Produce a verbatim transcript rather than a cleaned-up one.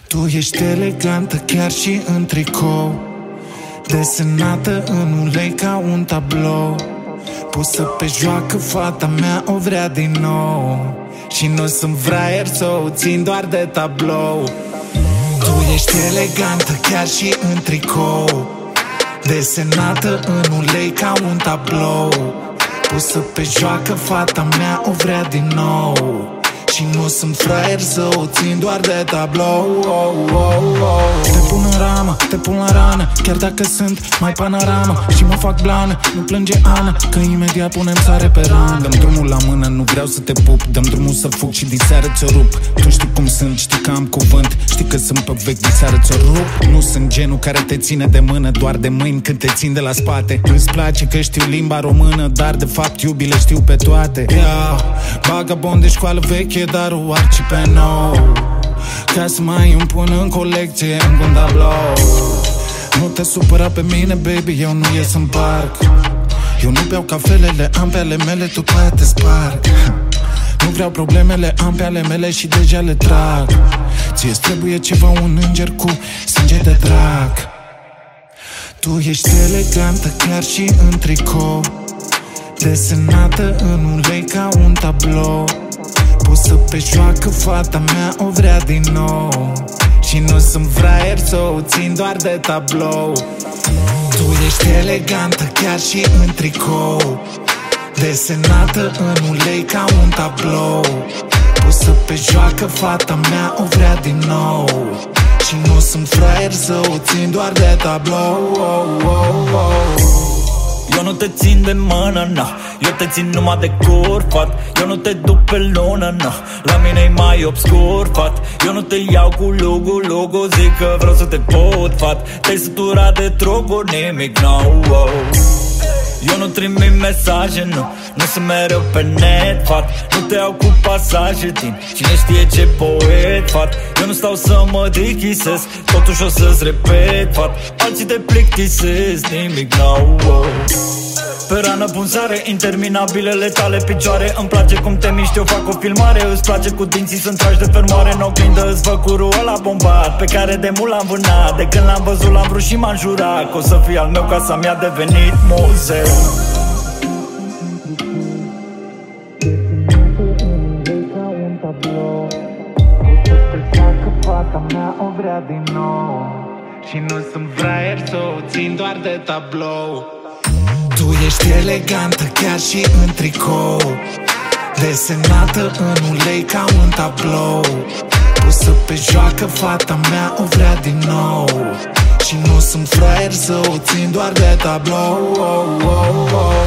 Tu ești elegantă chiar și în tricou, desenată în ulei ca un tablou, pusă pe joacă, fata mea o vrea din nou. Și nu sunt fraier să o țin doar de tablou. Tu ești elegantă chiar și în tricou, desenată în ulei ca un tablou, pusă pe joacă, fata mea o vrea din nou. Și nu sunt fraier să o țin doar de tablou. oh, oh, oh. Te pun în ramă, te pun la rană, chiar dacă sunt mai panoramă și mă fac blană. Nu plânge Ana, că imediat punem sare pe rană. Dăm drumul la mână, nu vreau să te pup, dăm drumul să fug și diseară ți-o rup. Tu știi cum sunt, știi că am cuvânt, știi că sunt pe vechi, diseară ți-o rup. Nu sunt genul care te ține de mână, doar de mâini când te țin de la spate. Îți place că știu limba română, dar de fapt iubile știu pe toate. yeah. Vagabond de școală veche, dar o arci pe nou, ca să mai îmi pun în colecție în un tablou. Nu te supăra pe mine, baby, eu nu ies în parc. Eu nu beau cafelele, am pe ale mele, tu pe aia te sparg. Nu vreau problemele, am pe ale mele și deja le trag. Ție-ți trebuie ceva, un înger cu sânge de drag. Tu ești elegantă chiar și în tricou, desenată în ulei ca un tablou, pusă pe joacă, fata mea o vrea din nou. Și nu sunt fraier să o țin doar de tablou. Tu ești elegantă chiar și în tricou, desenată în ulei ca un tablou, pusă pe joacă, fata mea o vrea din nou. Și nu sunt fraier să o țin doar de tablou. oh, oh, oh. Eu nu te țin de mână, na, eu te țin numai de cur, fat. Eu nu te duc pe lună, na, la mine-i mai obscur, fat. Eu nu te iau cu lugu, lugu, zic că vreau să te pot, fat. Te-ai săturat de droguri, nimic nou, oh. Eu nu trimit mesaje, nu, nu sunt mereu pe net, fat. Nu te iau cu pasaje din cine știe ce poet, fat. Eu nu stau să mă dichisesc, totuși o să-ți repet, fat. Alții te plictisesc, nimic nou, oh. Pe rană pun sare, interminabilele tale picioare. Îmi place cum te miști, eu fac o filmare. Îți place cu dinții să-mi tragi de fermoare. În oglindă îți văd curul ăla bombat, pe care de mult l-am vânat. De când l-am văzut l-am vrut și m-am jurat că o să fii al meu, casa mea a devenit muzeu. Fata mea o vrea din nou. Și nu sunt fraier să o țin doar de tablou. Tu ești elegantă chiar și în tricou, desenată în ulei ca un tablou, pusă pe joacă, fata mea o vrea din nou. Și nu sunt fraier să o țin doar de tablou. oh, oh, oh.